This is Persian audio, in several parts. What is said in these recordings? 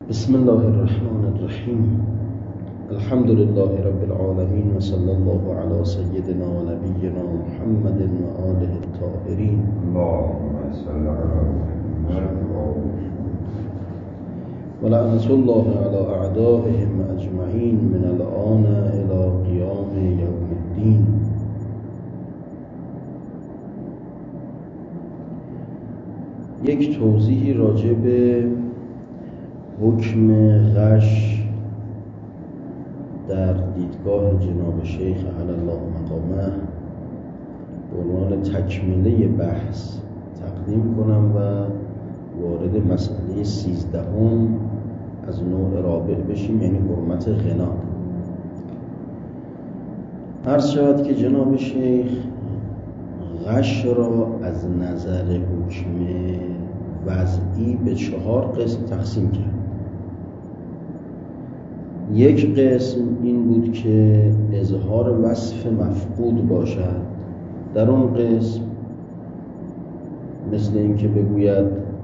بسم الله الرحمن الرحیم. الحمد لله رب العالمین و صلی الله علی سیدنا و نبینا محمد و آله الطاهرین. اللهم صل علی محمد و لعنة الله علی اعدائهم اجمعین من الآن الی قیام یوم الدین. یک توضیحی راجع به حکم غش در دیدگاه جناب شیخ علی الله مقامه به عنوان تکمله بحث تقدیم کنم و وارد مسئله 13 از نوع رابع بشیم، یعنی حرمت غنا. عرض شود که جناب شیخ غش را از نظر حکم وضعی به 4 قسم تقسیم کرد. یک قسم این بود که اظهار وصف مفقود باشد. در اون قسم مثل این که بگوید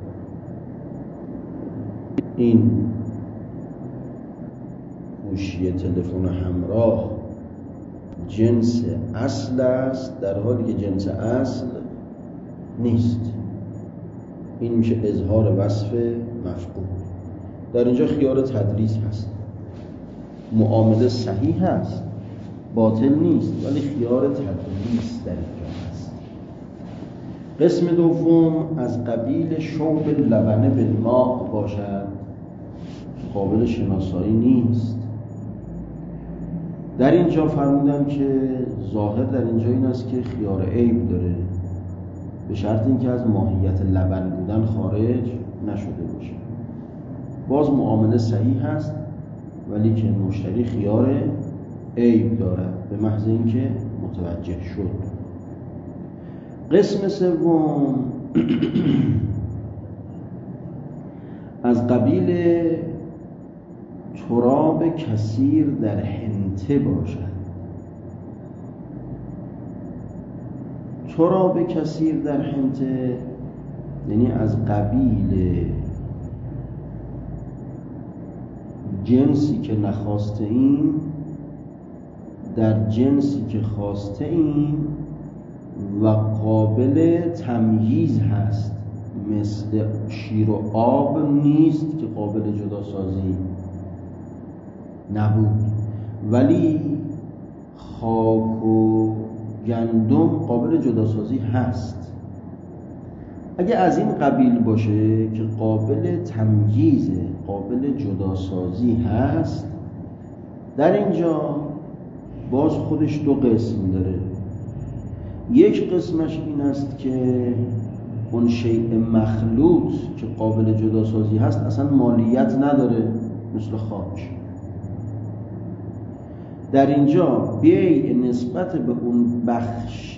این گوشی تلفن همراه جنس اصل است، در حالی که جنس اصل نیست. این میشه اظهار وصف مفقود. در اینجا خیار تدریس هست، معامله صحیح هست، باطل نیست، ولی خیار تدریس در اینجا هست. قسم دوم از قبیل شوب لبنه بالماء باشد، قابل شناسایی نیست. در اینجا فرمودن که ظاهر در اینجا این است که خیار عیب داره، به شرط اینکه از ماهیت لبن بودن خارج نشده باشه. باز معامله صحیح هست، ولی که مشتری خیار عیب دارد به محض اینکه متوجه شد. قسم سوم از قبیل تراب کثیر در حنطه باشد. تراب کثیر در حنطه یعنی از قبیل جنسی که نخواسته ایم در جنسی که خواسته ایم و قابل تمییز هست، مثل شیر و آب نیست که قابل جداسازی نبود، ولی خاک و گندم قابل جداسازی هست. اگه از این قبیل باشه که قابل تمییز، قابل جداسازی هست، در اینجا باز خودش 2 قسم داره. یک قسمش این است که اون شیء مخلوط که قابل جداسازی هست اصلا مالیت نداره، مثل خاک. در اینجا بیع نسبت به اون بخش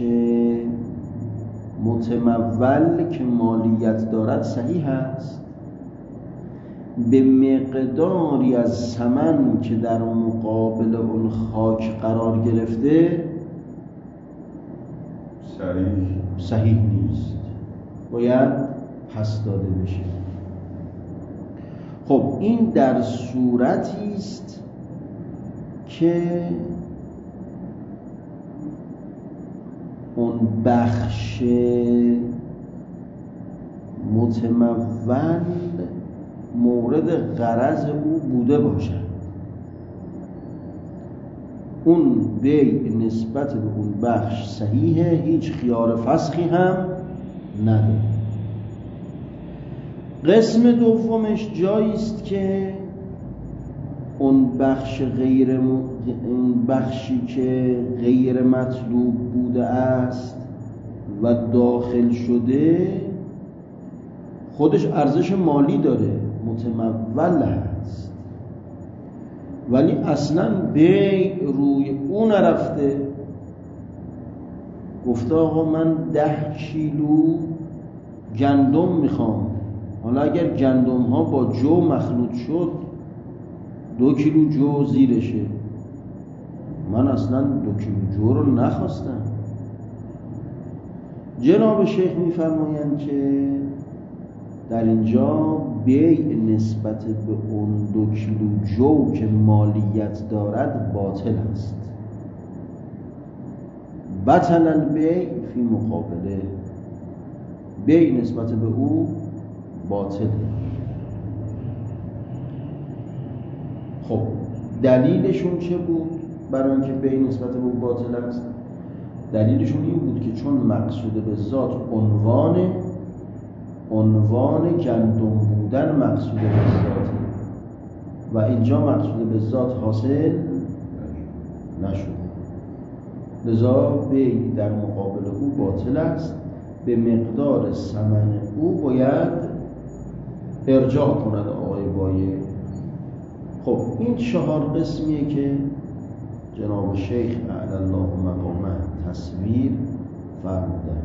متمول که مالیت دارد صحیح است، به مقداری از ثمن که در مقابل اون خاک قرار گرفته صحیح نیست، باید پس داده بشه. خب این در صورتی است که اون بخش متمول مورد غرض او بوده باشد. اون بیع نسبت به اون بخش صحیحه، هیچ خیار فسخی هم نداره. قسم دومش جایی است که اون بخشی که غیر مطلوب بوده است و داخل شده خودش ارزش مالی داره، متمول هست، ولی اصلا بیع روی اون نرفته. گفته آقا من 10 کیلو گندم میخوام. حالا اگر گندم ها با جو مخلوط شد 2 کیلو جو زیرشه، من اصلا 2 کیلو جو رو نخواستم. جناب شیخ میفرمایند که در اینجا بیع نسبت به اون 2 کیلو جو که مالیت دارد باطل است. بطل البیع فی مقابله، بیع نسبت به او باطله. خب دلیلشون چه بود برای اینکه بیع نسبت به او باطل است؟ دلیلشون این بود که چون مقصود به ذات عنوان گندم بودن مقصود به ذاته و اینجا مقصود به ذات حاصل نشد، لذا بیع در مقابل او باطل است. به مقدار ثمن او باید ارجاع کند آقای بایع. خب این 4 قسمیه که جناب شیخ اعلی الله مقامه تصویر فرمودن.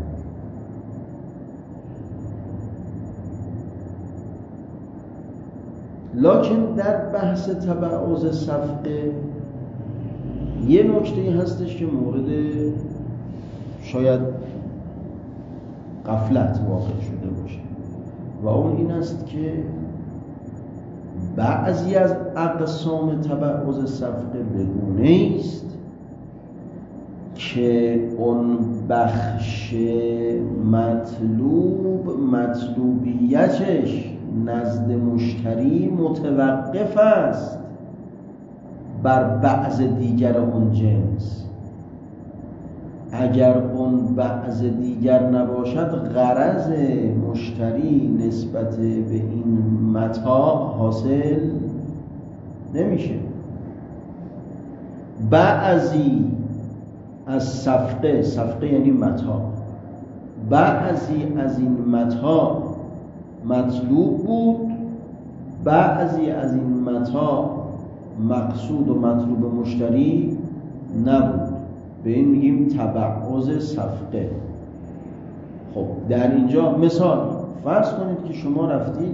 لکن در بحث تبعض صفقه یه نکته هستش که مورد شاید غفلت واقع شده باشه و اون این است که بعضی از اقسام تبعض صفقه بگونه است که اون بخش مطلوبیتش نزد مشتری متوقف است بر بعض دیگر اون جنس. اگر اون بعض دیگر نباشد غرض مشتری نسبت به این متاع حاصل نمیشه. بعضی از صفقه یعنی متاع، بعضی از این متاع مطلوب بود، بعضی از این متاع مقصود و مطلوب مشتری نبود. به این میگیم تبعض صفقه. خب در اینجا مثال فرض کنید که شما رفتید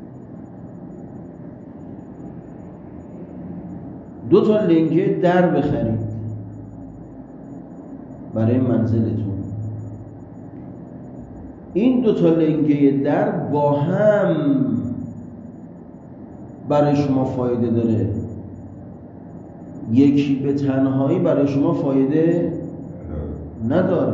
2 تا لنگه در بخرید برای منزلتون. این 2 تا لنگه در با هم برای شما فایده داره، یکی به تنهایی برای شما فایده نداره.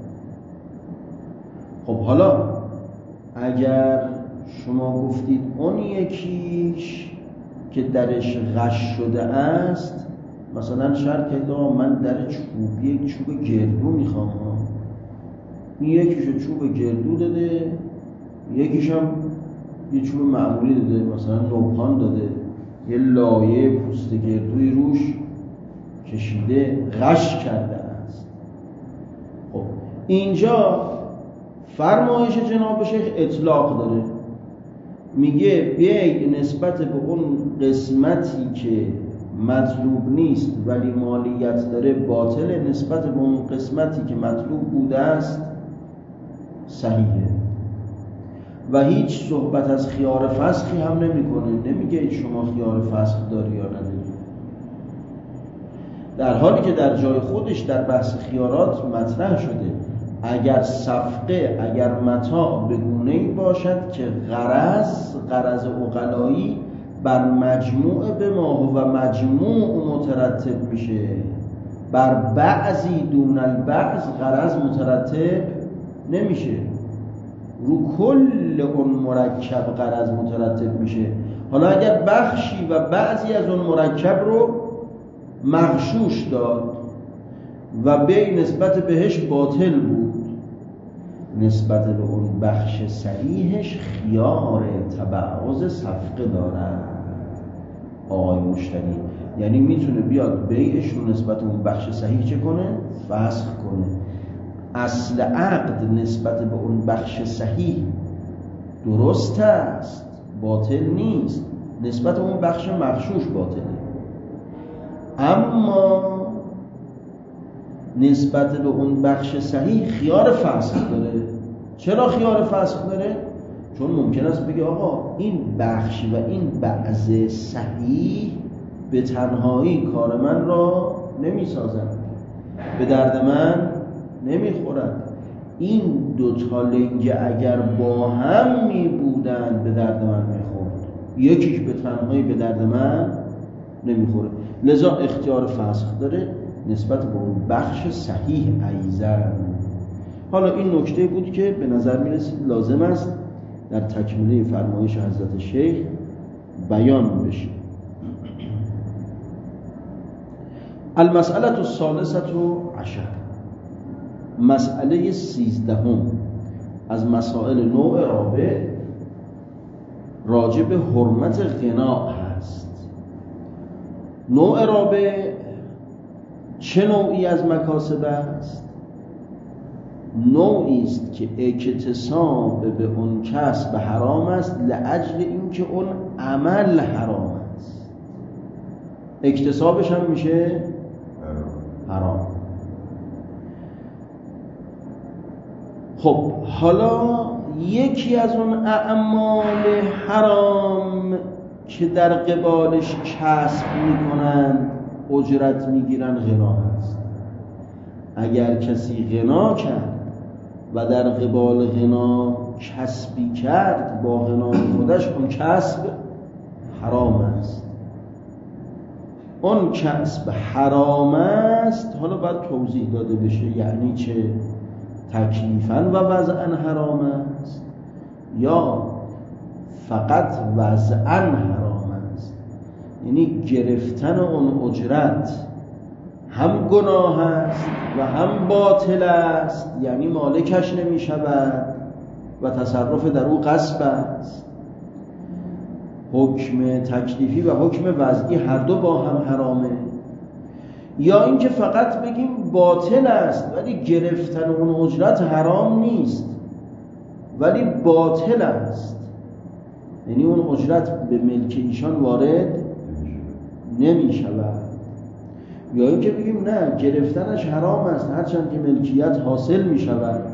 خب حالا اگر شما گفتید اون یکیش که درش غش شده است، مثلا شرط کرد من در یک چوب گردو میخوام، این یکیشو چوب گردو داده، یکیش هم یه چوب معمولی داده، مثلا نوپان داده، یه لایه پوست گردوی روش کشیده، غش کرده است. خب اینجا فرمایش جناب شیخ اطلاق داره، میگه بیع نسبت به اون قسمتی که مطلوب نیست ولی مالیت داره باطل، نسبت به اون قسمتی که مطلوب بوده است صحیحه و هیچ صحبت از خیار فسخی هم نمیکنه. نمیگه شما خیار فسخ داری یا نداری، در حالی که در جای خودش در بحث خیارات مطرح شده اگر صفقه، اگر متاع به گونه‌ای باشد که غرض عقلایی بر مجموع به ما و مجموع مترتب میشه، بر بعضی دون البعض غرض مترتب نمیشه، رو کل اون مرکب غرض مترتب میشه. حالا اگر بخشی و بعضی از اون مرکب رو مغشوش داد و بیع نسبت بهش باطل بود، نسبت به اون بخش صحیحش خیار تبعض صفقه دارد آقای مشتری، یعنی میتونه بیاد بیعش رو نسبت به اون بخش صحیح چه کنه؟ فسخ کنه. اصل عقد نسبت به اون بخش صحیح درست است، باطل نیست، نسبت به اون بخش مغشوش باطله، اما نسبت به اون بخش صحیح خیار فسخ داره. چرا خیار فسخ داره؟ چون ممکن است بگه آقا این بخش و این بعض صحیح به تنهایی کار من را نمی سازن، به درد من نمی خورد. این 2 تا لنگه اگر با هم می بودن به درد من می خورد. یکی که به تنهایی به درد من نمیخوره. لذا اختیار فسخ داره نسبت به اون بخش صحیح ایزن. حالا این نکته بود که به نظر میرسید لازم است در تکمیله فرمایش حضرت شیخ بیان بشه. المسئله الثالثه عشر، مسئله 13 از مسائل نوع رابع راجع به حرمت غنا هست. نوع رابع چه نوعی از مکاسب است؟ نوعی است که اکتساب به اون کسب حرام است لاجل اینکه اون عمل حرام است. اکتسابش هم میشه حرام. خب حالا یکی از اون اعمال حرام که در قبالش کسب میکنن اجرت میگیرن غنا هست. اگر کسی غنا کرد و در قبال غنا کسبی کرد با غنای خودش، اون کسب حرام است. اون کسب حرام است. حالا باید توضیح داده بشه یعنی چه؟ تکلیفاً و وضعاً حرام است یا فقط وضعاً حرام است؟ یعنی گرفتن اون اجرت هم گناه است و هم باطل است، یعنی مالکش نمی شود و تصرف در او غصب است. حکم تکلیفی و حکم وضعی هر دو با هم حرامه. یا اینکه فقط بگیم باطل است ولی گرفتن اون اجرت حرام نیست ولی باطل است، یعنی اون اجرت به ملک ایشان وارد نمی شود. یا اینکه بگیم نه، گرفتنش حرام است هرچند که ملکیت حاصل می شود.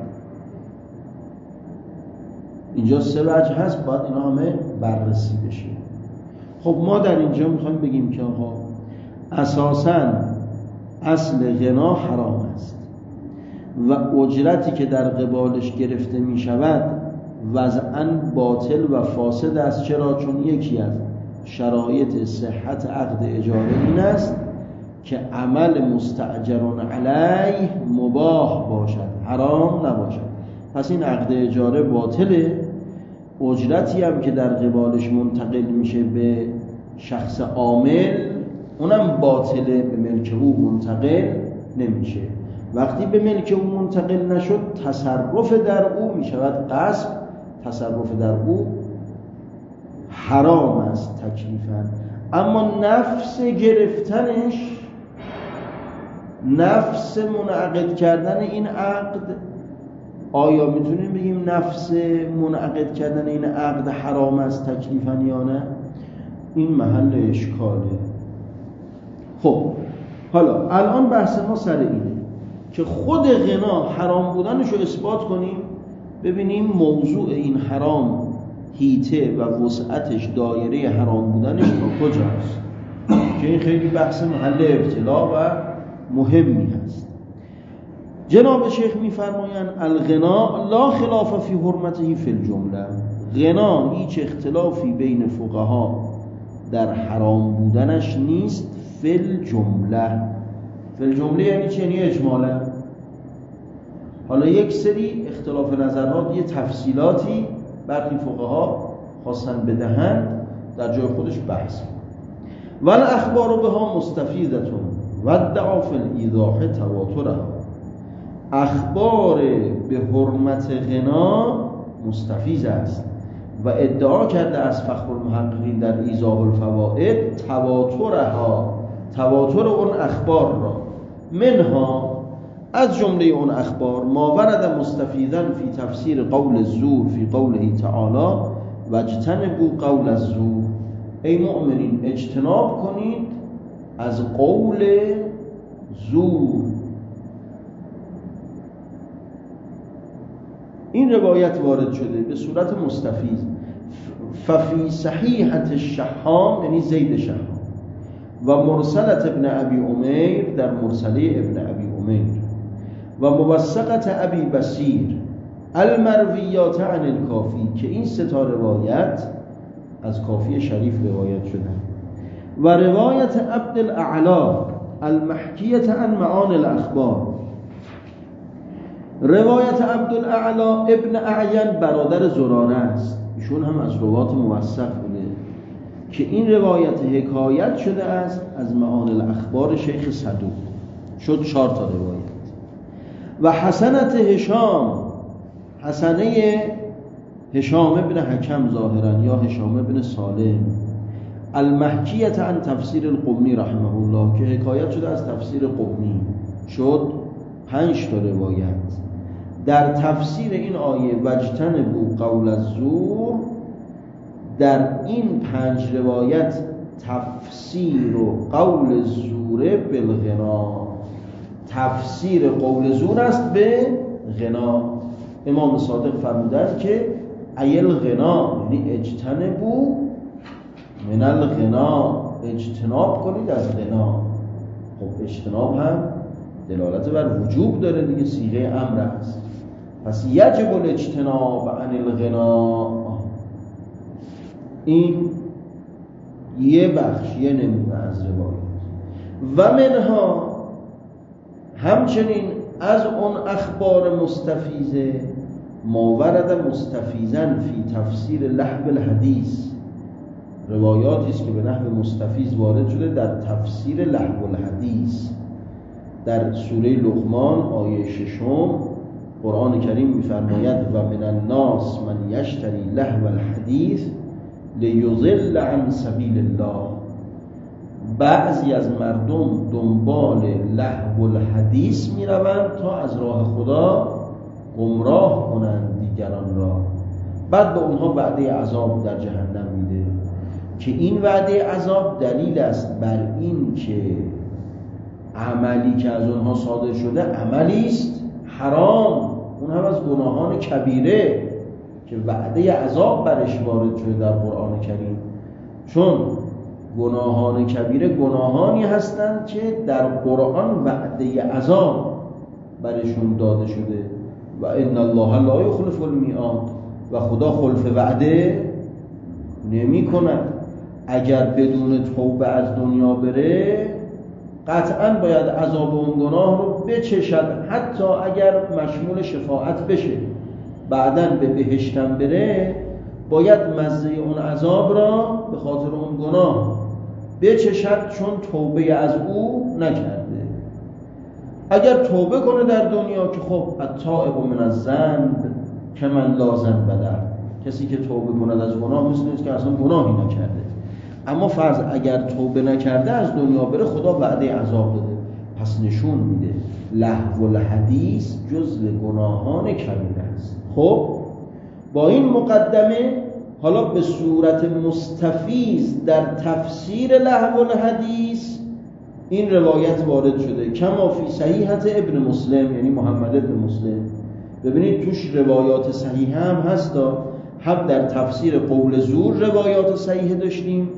اینجا سه وجه هست، باید اینا همه بررسی بشه. خب ما در اینجا میخوایم بگیم که آقا اساساً اصل غنا حرام است و اجرتی که در قبالش گرفته می شود وضعاً باطل و فاسد است. چرا؟ چون یکی از شرایط صحت عقد اجاره این است که عمل مستأجرون علیه مباح باشد، حرام نباشد. پس این عقد اجاره باطله. اجرتی هم که در قبالش منتقل میشه به شخص عامل اونم باطله، به ملک او منتقل نمیشه. وقتی به ملک او منتقل نشد تصرف در او میشود غصب، تصرف در او حرام است تکلیفاً. اما نفس گرفتنش، نفس منعقد کردن این عقد، آیا میتونیم بگیم نفس منعقد کردن این عقد حرام است تکلیفاً یا نه؟ این محل اشکاله. خب حالا الان بحث ما سر اینه که خود غنا حرام بودنش رو اثبات کنیم، ببینیم موضوع این حرام حیطه و وسعتش، دایره حرام بودنش تا کجاست، که این خیلی بحث محل ابتلا و مهمی هست. جناب شیخ میفرمایند الغنا لا خلاف فی حرمته فی الجمله. غنا هیچ اختلافی بین فقها در حرام بودنش نیست. فی الجمله، فی الجمله یعنی چی؟ یعنی اجمالا. حالا یک سری اختلاف نظرات، یه تفصیلاتی برخی فقها خواستن بدهند، در جای خودش بحث. ول اخبار بها مستفیدتون و ادعا فی الایضاح تواترها. اخبار به حرمت غنا مستفیض است و ادعا کرده از فخر المحققین در ایضاح الفوائد تواترها، تواتر اون اخبار را. منها، از جمله اون اخبار، ما ورد مستفیضا فی تفسیر قول الزور فی قوله تعالی و اجتنبوا قول الزور. ای مؤمنین اجتناب کنید از قول زور. این روایت وارد شده به صورت مستفیض. ففی صحیحة الشحام، یعنی زید شحام، و مرسلت ابن ابی امیر، در مرسله ابن ابی امیر، و موثقت ابی بصیر المرویات عن الکافی، که این سه تا روایت از کافی شریف روایت شدن. و روایت عبدالاعلی المحکیة عن معانی الاخبار، روایت عبدالاعلی ابن اعین برادر زراره است، ایشون هم از روات موثق بوده که این روایت حکایت شده است از معانی الاخبار شیخ صدوق، شد 4 تا روایت. و حسنت هشام، حسنه هشام ابن حکم ظاهرا یا هشام ابن سالم، المحکیة عن تفسیر القمی رحمه الله، که حکایت شده از تفسیر قمی، شد 5 تا روایت. در تفسیر این آیه واجتنبوا قول الزور، در این 5 روایت تفسیر و قول الزور بالغنا، تفسیر قول زور است به غنا. امام صادق فرمودند که ایل غنا یعنی اجتنبوا من الغنا، اجتناب کنید از غنا. خب اجتناب هم دلالت بر وجوب داره دیگه، صیغه امر است. پس یجب الاجتناب عن الغنا. این یه بخش، یه نمونه از روایت. و منها، همچنین از اون اخبار مستفیضه، ما ورد مستفیضاً فی تفسیر لحو الحدیث، روایاتی است که به نحو مستفیض وارد شده در تفسیر لحو الحدیث. در سوره لقمان آیه 6 قرآن کریم می‌فرماید و من الناس من یشتری لحو الحدیث لیضل عن سبیل الله، بعضی از مردم دنبال لهو الحدیث میروند تا از راه خدا گمراه کنند دیگران را، بعد به اونها وعده عذاب در جهنم میده که این وعده عذاب دلیل است بر این که عملی که از اونها صادر شده عملی است حرام، اون هم از گناهان کبیره که وعده عذاب برش وارد شده در قرآن کریم. چون گناهان کبیره گناهانی هستند که در قرآن وعده عذاب برشون داده شده و ان الله لا یخلف المیعاد، و خدا خلف وعده نمی کند. اگر بدون توبه از دنیا بره قطعا باید عذاب اون گناه رو بچشد، حتی اگر مشمول شفاعت بشه بعداً به بهشتم بره باید مزه اون عذاب را به خاطر اون گناه بچشد، چون توبه از او نکرده. اگر توبه کنه در دنیا که خب التائب من الذنب کمن لا ذنب له، کسی که توبه کند از گناه مثل نیست که اصلا گناهی نکرده. اما فرض اگر توبه نکرده از دنیا بره خدا وعده عذاب داده، پس نشون میده لهو الحدیث جزء گناهان کبیره است. خب با این مقدمه حالا به صورت مستفیض در تفسیر لهو الحدیث این روایت وارد شده، کما فی صحیحت ابن مسلم، یعنی محمد ابن مسلم. ببینید توش روایات صحیحه هم هستا، هم در تفسیر قول زور روایات صحیحه داشتیم،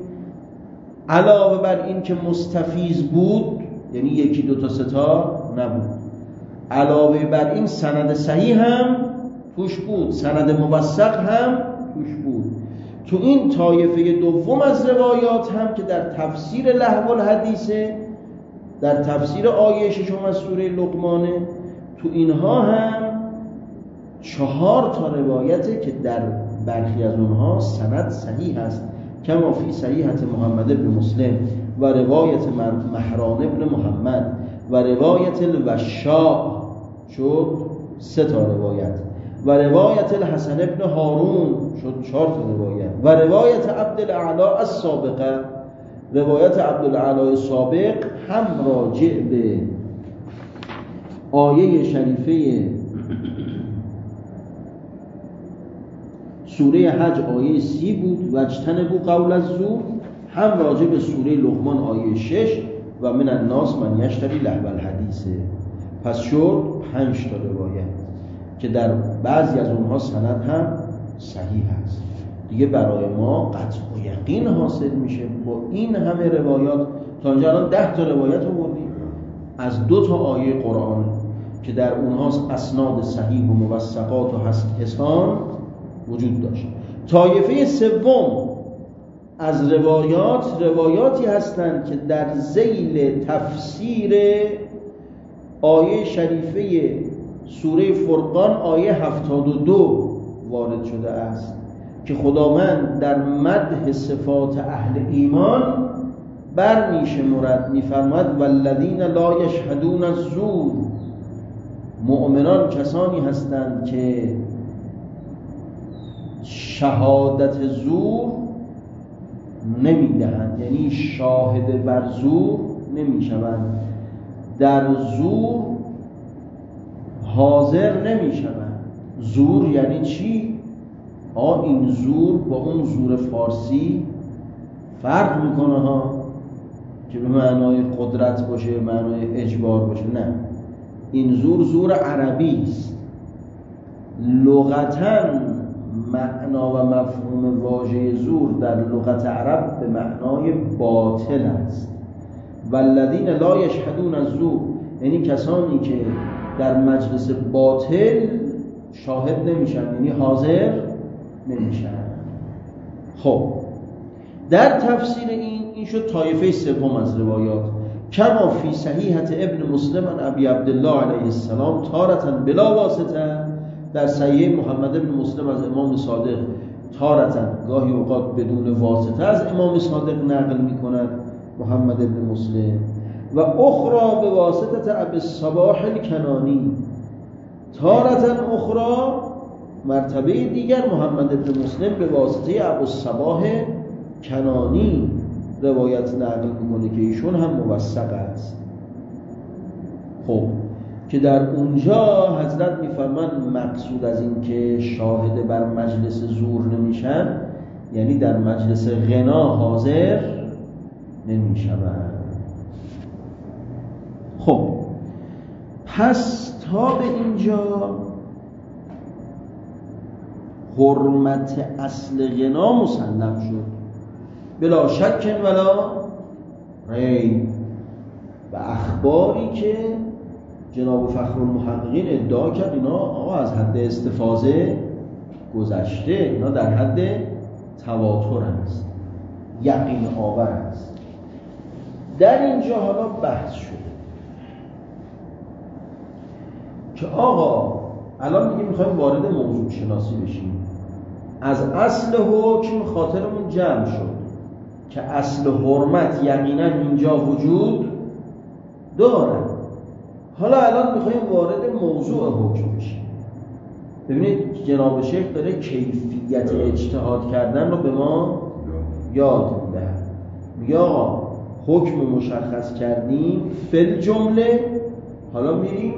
علاوه بر این که مستفیض بود، یعنی 1 2 تا 3 تا نبود، علاوه بر این سند صحیح هم توش بود، سند موثق هم توش بود. تو این طایفه دوم از روایات هم که در تفسیر لهو الحدیثه، در تفسیر آیه 6 از سوره لقمانه، تو اینها هم 4 تا روایته که در برخی از اونها سند صحیح است، کما فی صحیحت محمد ابن مسلم و روایت مهران ابن محمد و روایت الوشاء، شد 3 تا روایت، و روایت الحسن ابن هارون، شد 4 تا روایت، و روایت عبدالاعلی السابقه، روایت عبدالاعلی سابق هم راجع به آیه شریفه سوره حج آیه 30 بود، واجتنبوا قول الزور، هم راجع به سوره لقمان آیه 6 و من الناس من یشتری لهو الحدیث. پس شد 5 تا روایت که در بعضی از اونها سند هم صحیح است. دیگه برای ما قطع و یقین حاصل میشه با این همه روایات. تا اینجا الان 10 تا روایت آوردیم از 2 تا آیه قرآن که در اونها اسناد صحیح و موثقات و حسان وجود داشت. طایفه سوم از روایاتی هستند که در ذیل تفسیر آیه شریفه سوره فرقان آیه 72 وارد شده است که خداوند در مدح صفات اهل ایمان برمی‌شمرد، می‌فرماید والذین لا یشهدون الزور. مؤمنان کسانی هستند که شهادت زور نمی‌دهند، یعنی شاهد بر زور نمی‌شوند، در زور حاضر نمی‌شوند. زور یعنی چی؟ این زور با اون زور فارسی فرق میکنه ها، که به معنای قدرت باشه، به معنای اجبار باشه. نه، این زور عربی است. لغتاً معنا و مفهوم واژه زور در لغت عرب به معنای باطل است. والذین لا یشهدون الزور، یعنی کسانی که در مجلس باطل شاهد نمیشن، یعنی حاضر نمیشن. خب در تفسیر این شد طایفه سوم از روایات. کما فی صحیحة ابن مسلم عن ابی عبدالله علیه السلام تارة بلا واسطه، در صحیح محمد ابن مسلم از امام صادق تارة گاهی اوقات بدون واسطه از امام صادق نقل میکند محمد ابن مسلم، و اخرى به واسطه ابی الصباح الکنانی، تارة اخرى مرتبه دیگر محمد ابن مسلم به واسطه ابو الصباح کنانی روایت نقل میکنه که ایشون هم موثق است. خب که در اونجا حضرت میفرمان مقصود از این که شاهد بر مجلس زور نمیشن، یعنی در مجلس غنا حاضر نمیشن. خب پس تا به اینجا حرمت اصل غنا مسلم شد بلا شک ولا ریب، و اخباری که جناب فخرالمحققین ادعا کرد اینا آقا از حد استفاضه گذشته، اینا در حد تواتر است، یقین آور است. در اینجا حالا بحث شده که آقا الان دیگه میخوایم وارد موضوع شناسی بشیم. از اصل حکم خاطرمون جمع شد که اصل حرمت یقینا اینجا وجود داره. حالا الان میخوایم وارد موضوع حکم بشیم. ببینید جناب شیخ داره کیفیت اجتهاد کردن رو به ما یاد میده. میگه آقا حکم مشخص کردیم فل جمله، حالا میریم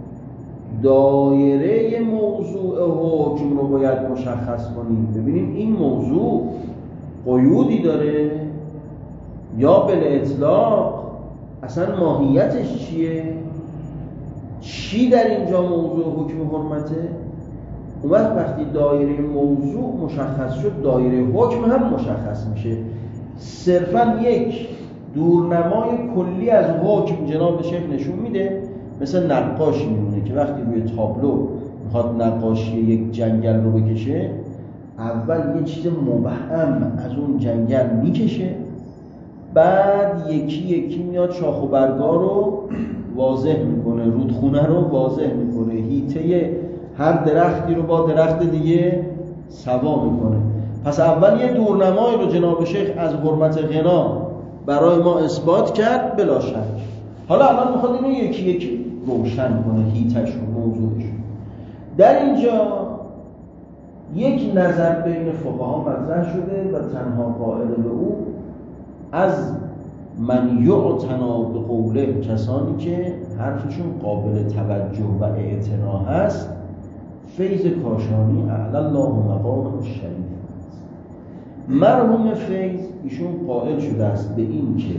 دایره موضوع حکم رو باید مشخص کنیم، ببینیم این موضوع قیودی داره یا بالاطلاق اصلا ماهیتش چیه، چی در اینجا موضوع حکم حرمته. اون وقتی دایره موضوع مشخص شد دایره حکم هم مشخص میشه. صرفا یک دورنمای کلی از حکم جناب شیخ نشون میده، مثل نقاش میمونه که وقتی روی تابلو میخواد نقاشی یک جنگل رو بکشه، اول یه چیز مبهم از اون جنگل میکشه، بعد یکی یکی میاد شاخ و برگا رو واضح میکنه، رودخونه رو واضح میکنه، هیته هر درختی رو با درخت دیگه سوا میکنه. پس اول یه دورنمایی رو جناب شیخ از حرمت غنا برای ما اثبات کرد بلا شک. حالا الان میخواد اینو یکی یکی روشن کنه، هیتش و موضوعش. در اینجا یک نظر بین فقها مطرح شده و تنها قائل به او از من یعتنا به قوله، کسانی که حرفشون قابل توجه و اعتنا هست، فیض کاشانی اعلی الله مقام الشریف است. مرحوم فیض ایشون قائل شده است به این که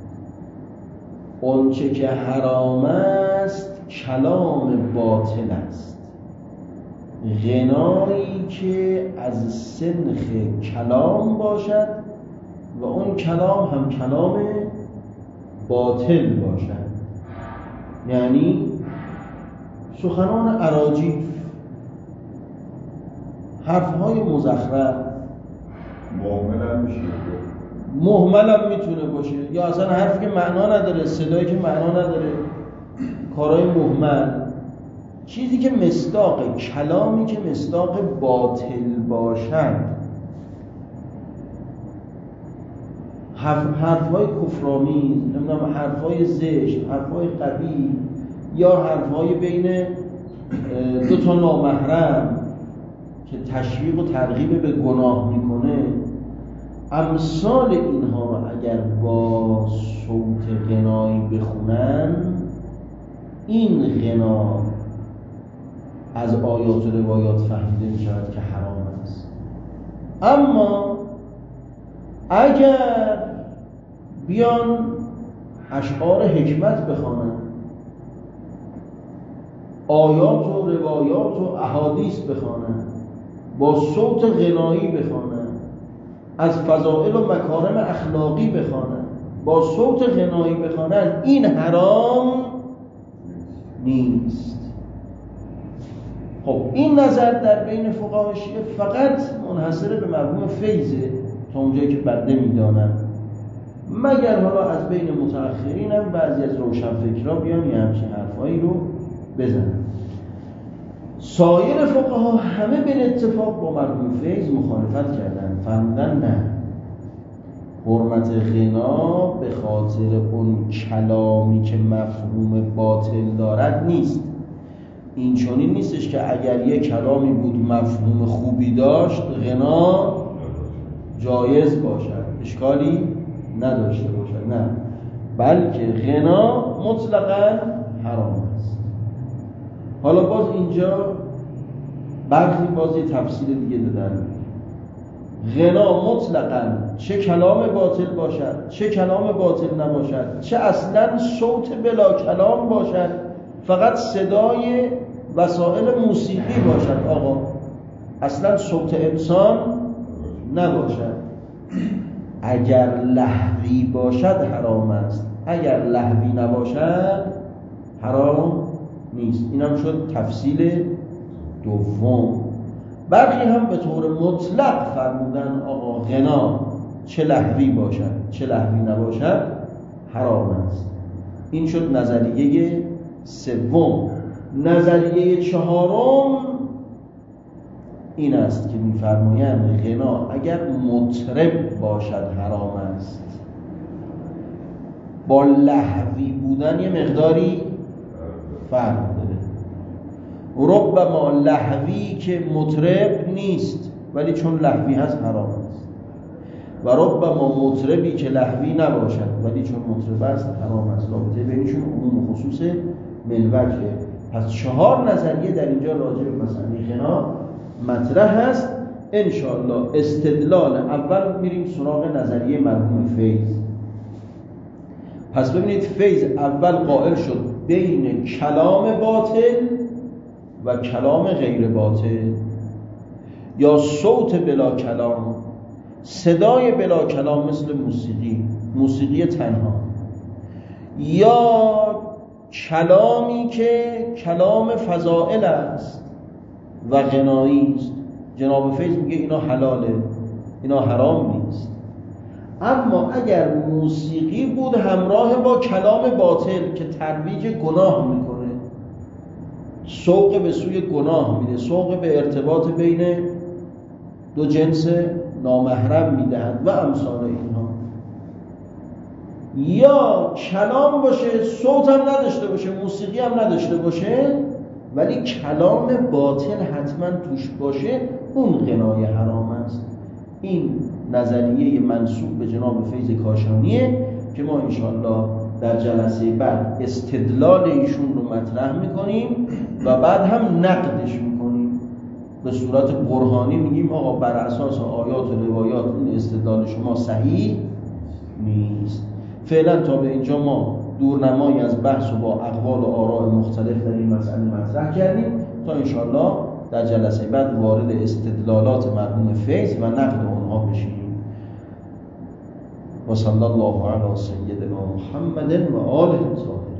آنچه که حرام است کلام باطل است، غنایی که از سنخ کلام باشد و اون کلام هم کلام باطل باشد، یعنی سخنان اراجیف، حرفهای مزخرف. معامل هم میشه مهمل هم میتونه باشه، یا اصلا حرفی که معنا نداره، صدایی که معنا نداره، کارهای مهمل. چیزی که مصداق، کلامی که مصداق باطل باشد، حرفهای کفرآمیز، نمیدونم حرفهای زشت، حرفهای قبیح، یا حرفهای بین دو تا نامحرم که تشویق و ترغیب به گناه میکنه، امثال اینها رو اگر با صوت غنایی بخونن، این غنا از آیات و روایات فهمیده می شود که حرام است. اما اگر بیان اشعار حکمت بخوانن، آیات و روایات و احادیث بخوانن، با صوت غنایی بخوانن، از فضائل و مکارم اخلاقی بخوانن، با صوت غنایی بخوانن، این حرام نیست. خب این نظر در بین فقهای شیعه فقط منحصر به مفهوم فیضه، تا اونجایی که بنده میدانم، مگر حالا از بین متأخرین هم بعضی از روشنفکرها بیان یه همچین حرفایی رو بزنن. سایر فقها همه به اتفاق با مفهوم فیض مخالفت کردن، فرمودن نه، حرمت غنا به خاطر اون کلامی که مفهوم باطل دارد نیست. این چنین نیستش که اگر یک کلامی بود مفهوم خوبی داشت، غنا جایز باشد، اشکالی نداشته باشد، نه، بلکه غنا مطلقاً حرام است. حالا باز اینجا برخی بازی تفصیل دیگه دادن. غنا مطلقاً چه کلام باطل باشد، چه کلام باطل نباشد، چه اصلاً صوت بلا کلام باشد، فقط صدای وسایل موسیقی باشد، آقا اصلاً صوت انسان نباشد. اگر لهوی باشد حرام است، اگر لهوی نباشد حرام نیست. اینم شد تفصیل دوم. برخی هم به طور مطلق فرمودن آقا غنا چه لهوی باشد چه لهوی نباشد حرام است. این شد نظریه سوم. نظریه چهارم این است که می‌فرمایند غنا اگر مطرب باشد حرام است. با لهوی بودن یه مقداری فرق داره. ربما لهوی که مطرب نیست ولی چون لهوی هست حرام است، و ربما مطربی که لهوی نباشد ولی چون مطرب است حرام است. رابطه بینشون عموم و خصوص منوجه. پس 4 نظریه در اینجا راجع به مسئله غنا مطرح هست. انشاءالله استدلال اول میریم سراغ نظریه مرحوم فیض. پس ببینید فیض اول قائل شد بین کلام باطل و کلام غیر باطل، یا صوت بلا کلام، صدای بلا کلام مثل موسیقی تنها، یا کلامی که کلام فضائل است و غنایی است. جناب فیض میگه اینا حلاله، اینا حرام نیست. اما اگر موسیقی بود همراه با کلام باطل که ترویج گناه میکنه، سوق به سوی گناه میده، سوق به ارتباط بین دو جنس نامحرم میدهد و امثال اینها، یا کلام باشه صوت هم نداشته باشه، موسیقی هم نداشته باشه، ولی کلام باطل حتما توش باشه، اون غنای حرام است. این نظریه منسوب به جناب فیض کاشانیه که ما انشاءالله در جلسه بعد استدلال ایشون رو مطرح میکنیم و بعد هم نقدش میکنیم به صورت برهانی. میگیم آقا بر اساس آیات و روایات این استدلال شما صحیح نیست. فعلا تا به اینجا ما دورنمایی از بحث و با اقوال و آراء مختلف در این مسئله مطرح کردیم تا انشاءالله در جلسه بعد وارد استدلالات مرحوم فیض و نقد اونها بشیم. و صلی الله علی سیدنا محمد و آله الطاهرین.